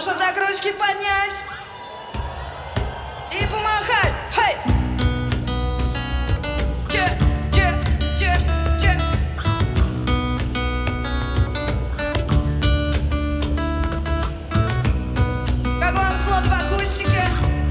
Можно так ручки поднять и помахать. Хей! Как вам слот в акустике?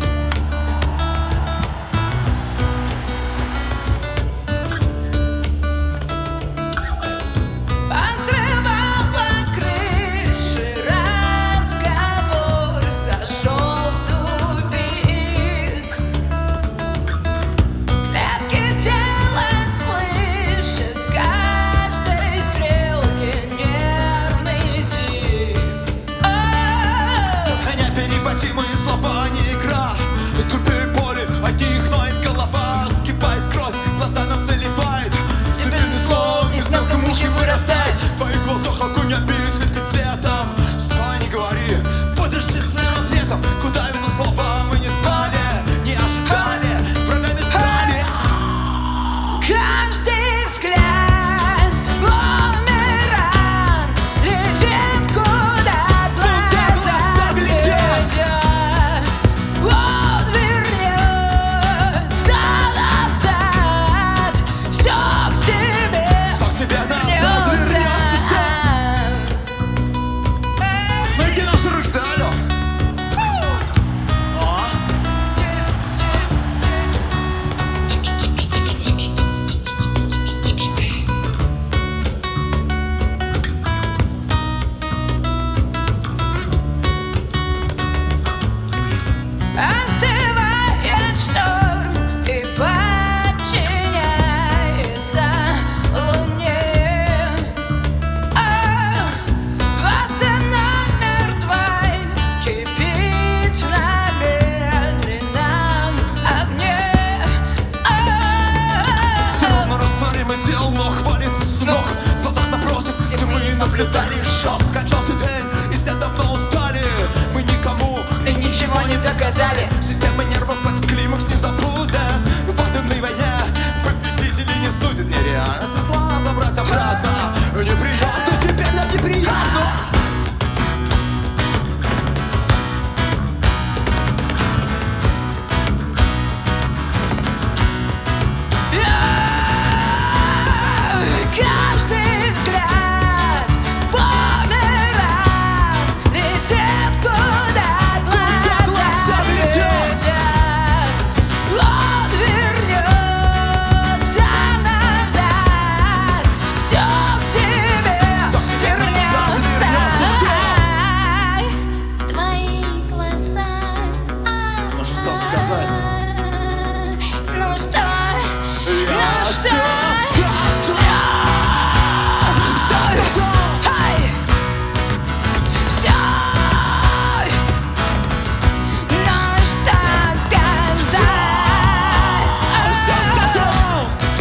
Огонь обид светит светом. Стой, не говори, будешь счастливым ответом. Куда ведут слова, мы не знали, не ожидали, врагами стали. Каждый взгляд бумеранг летит, куда глаза глядят. Он вернется назад, все к себе. Все к тебе назад вернется все. Найди наши руки, да, алло. Остывает шторм и подчиняется луне. Ваза номер 2 кипит на медленном огне. Ты ровно растворимый дел, но хвалит снох. В глазах напротив, где мы наблюдали шок. Скончался день, и все давно устали. Мы никому И ничего не доказали. Система нервов под климакс не забудет. В атомной войне победители не судят. Нереально со зла забрать обратно. Неприятно, теперь нам неприятно. Каждый взгляд бумеранг летит, куда глаза глядят. Он вернется назад, все к себе вернется. Твои глаза. Ну что сказать? Ну что? Я все сказал. Ай! Всё! Ну что сказать? Все сказал.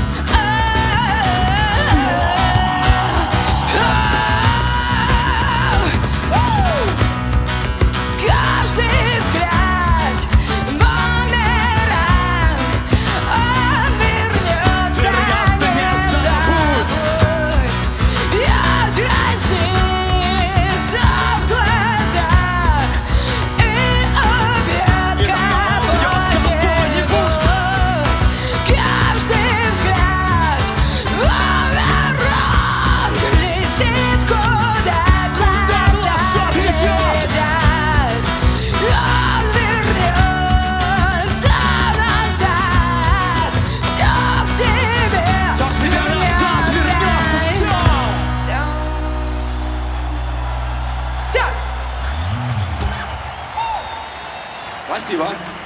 Каждый взгляд бумеранг, он вернется, Вернется, не забудь. Я отразится в глазах и убьет кого-нибудь. Каждый взгляд бумеранг летит, куда глаза глядят. Он вернется назад, все к себе. Все к тебе назад вернется все. Все. Спасибо.